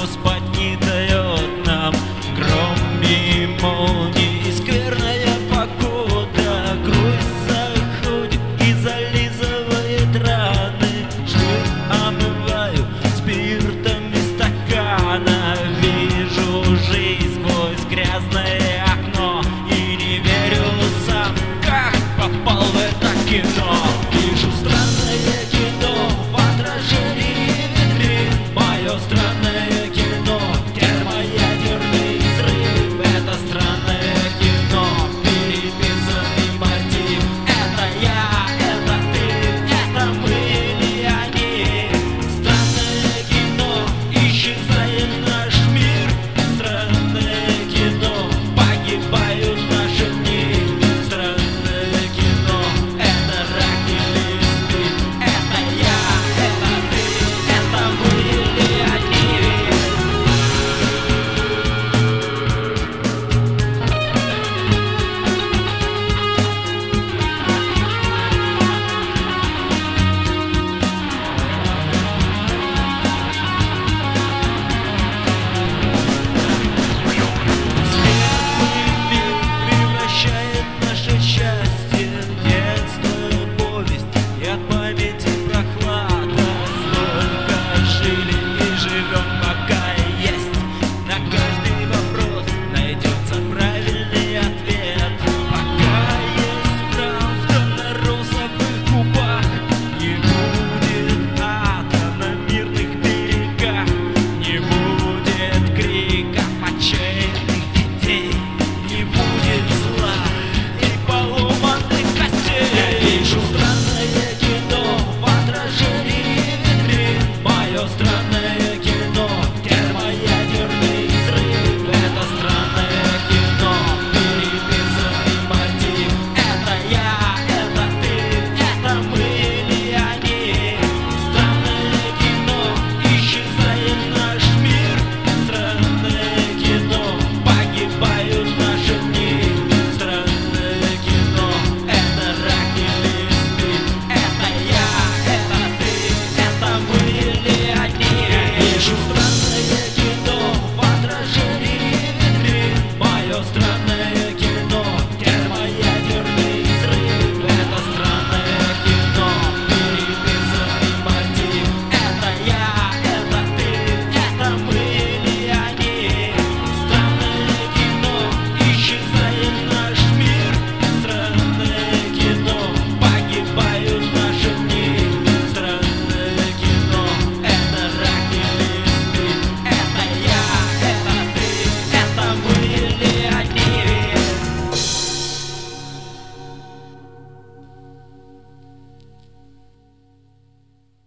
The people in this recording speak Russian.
спать не дает нам гром и молнии. Скверная погода, грусть заходит и зализывает раны. Жир омываю спиртом из стакана. Вижу жизнь сквозь грязное окно и не верю сам, как попал в это кино. Вижу странное кино в отражении витрин, мое странное